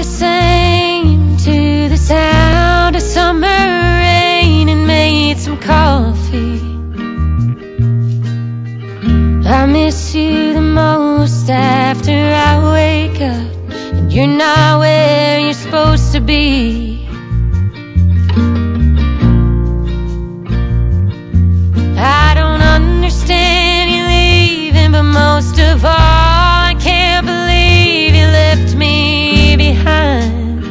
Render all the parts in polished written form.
the same to the sound of summer rain and made some coffee. I miss you the most after I wake up and you're not where you're supposed to be. I don't understand you leaving, but most of all, I can't believe you left me behind.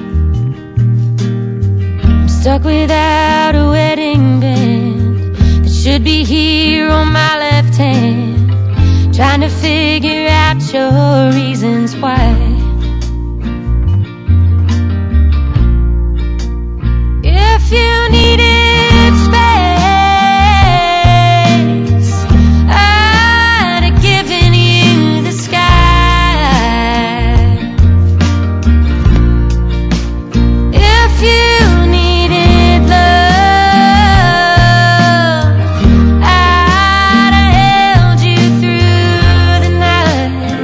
I'm stuck without a wedding band that should be here on my left hand, trying to figure out your reasons why. If you needed space, I'd have given you the sky. If you needed love, I'd have held you through the night.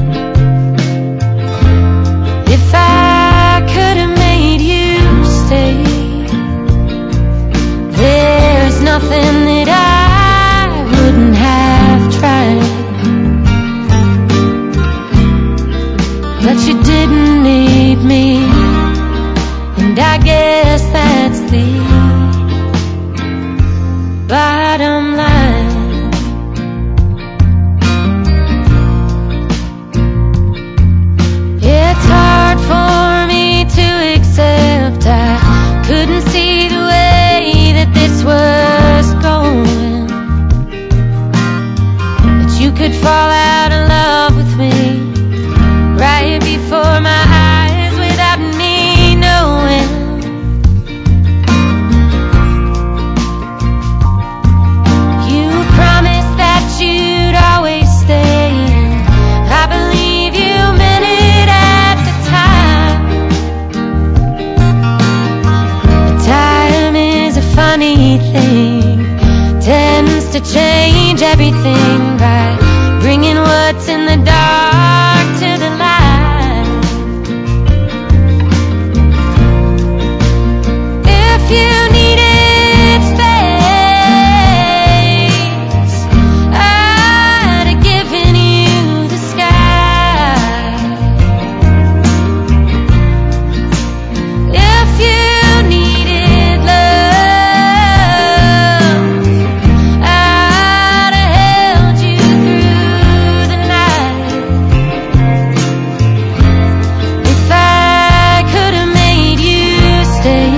If I could have made you stay, there's nothing that I wouldn't have tried. But you didn't need me, and I guess that's the bottom line. It's hard for me to accept I couldn't see the way that this was going, that you could fall out of love with me right before my eyes without me knowing. You promised that you'd always stay, and I believe you meant it at the time. But time is a funny thing, tends to change everything by bringing what's in the dark to the light. If you needed space, I'd have given you the sky. If you needed love, I'd have held you through the night. If I could have made you stay,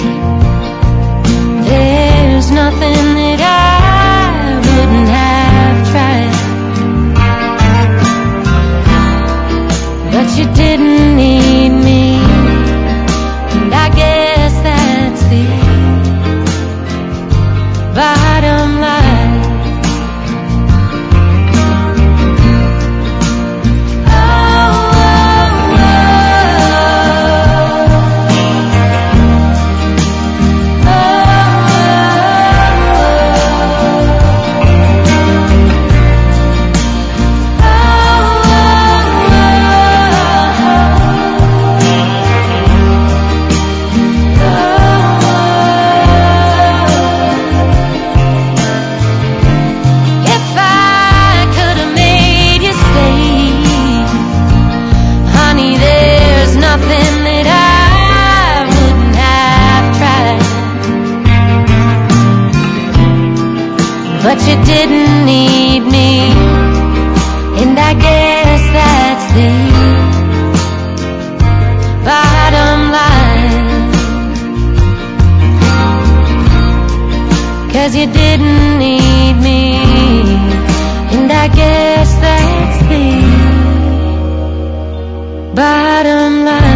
there's nothing that I wouldn't have tried. But you didn't need me, and I guess that's the bottom line. If I could have made you stay, honey, there's nothing that I wouldn't have tried. But you didn't need me, and I guess that's the bottom line. 'Cause you didn't need me, and I guess that's the bottom line.